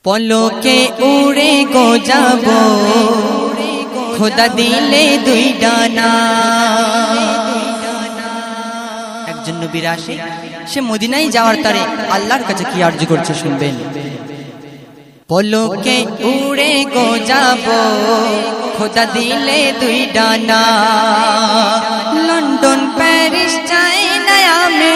পলকে উড়ে গো যাব খোদা দিলে দুই ডানা। একজন নবীর আশিক সে মদিনায় যাওয়ার তারে আল্লাহর কাছে কি আরজি করছে শুনবেন। পলকে উড়ে গো যাব খোদা দিলে দুই ডানা। লন্ডন প্যারিস চাইনা আমি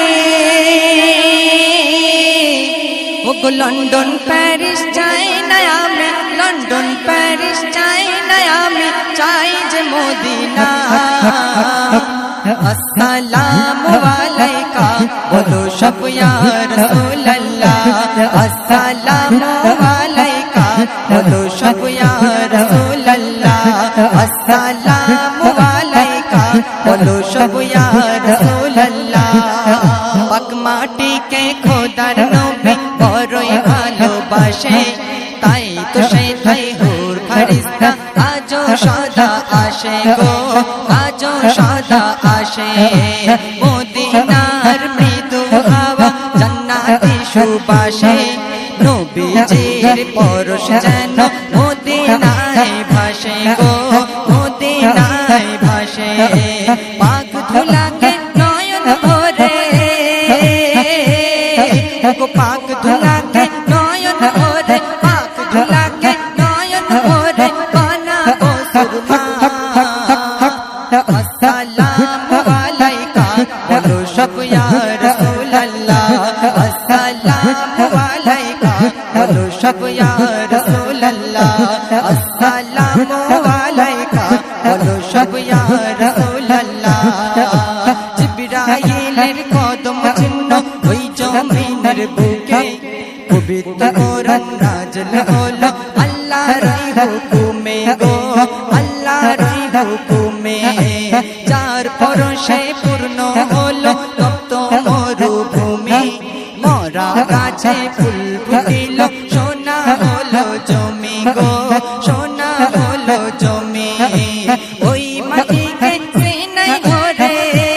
ওগো লন্ডন প্যারিস চাইনা আমি, লন্ডন প্যারিস চাইনা আমি, চাই যে মদিনা। আসসালামু আলাইকা বলো সব ইয়া রাসূলুল্লাহ। আসসালামু আলাইকা বলো সব ইয়া রাসূলুল্লাহ। আসসালামু আলাইকা বলো সব ইয়া রাসূলুল্লাহ। পাক মাটিকে খোদার নবী বড়ই ভালোবাসে, তাই তো সেই হুর ফেরেশতা আজও সদা আসে গো, আজও সদা আসে। মদিনার মৃদু হাওয়া জান্নাতি সুবাসে, নবীজির পরশ যেন মদিনায় ভাসে গো, মদিনায় ভাসে। পাক ধুলাকে নয়ন ভরে গো, পাক ধুলাকে নয়ন ভরে, পাক ধুলাকে নয়ন ভরে বানাবো সুরমা। আসসালামু আলাইকা বলো সব ইয়া রাসূলুল্লাহ। আসসালামু আলাইকা বলো সব ইয়া রাসূলুল্লাহ। আসসালামু আলাইকা বলো সব ইয়া রাসূলুল্লাহ। জিবরাইলের কদম চিহ্ন ওই জমিনের বুকে, পবিত্র কোরআন নাযিল হলো আল্লাহর হুকুমে গো, আল্লাহর হুকুমে। যার পরশে পূর্ণ হলো তপ্ত মরুভূমি, মরা গাছে ফুল ফুটিল সোনা হলো জমি গো, সোনা হলো জমি। ওই মাটিকে সিনাই ধরে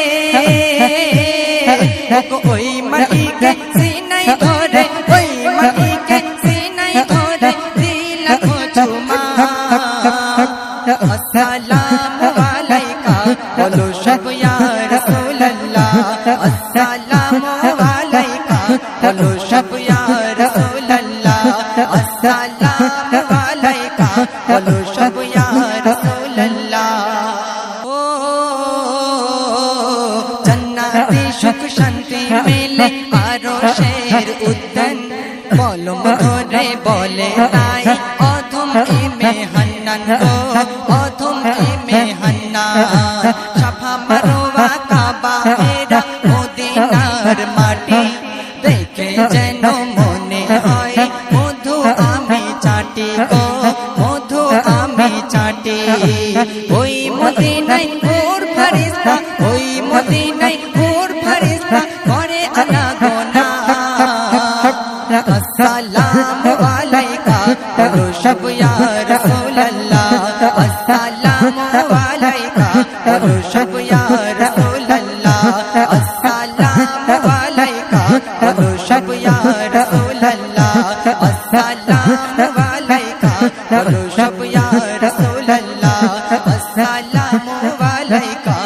ওই মাটিকে সিনাই ধরে, ওই মাটিকে সিনাই ধরে দিলাম চুমা। আসসালামু আলাইকা বলো সব ইয়া রাসূলুল্লাহ। আসসালামু আলাইকা বলো সব ইয়া রাসূলুল্লাহ। আসসালামু আলাইকা বলো সব ইয়া রাসূলুল্লাহ। ও জান্নাতি সুখ শান্তি মেলে আরশের উদ্যান, কলম ধরে বলে তাই অধম ইমে হান্নান গো, অধম ইমে হান্নান। সাফা মারওয়া কাবা হেরা মদিনার মাটি, দেখে যেন মনে হয় মধু আমি চাটি গো, মধু আমি চাটি। ওই মদিনায় হুর ফেরেশতা, ওই মদিনায় হুর ফেরেশতা করে আনাগোনা। আসসালামু আলাইকা বলো সব ইয়া রাসূলুল্লাহ। আসসালামু আলাইকা বলো সব ইয়া রাসূলুল্লাহ। আসসালামু আলাইকা বলো সব ইয়া রাসূলুল্লাহ। আসসালামু আলাইকা বলো সব ইয়া রাসূলুল্লাহ। আসসালামু আলাইকা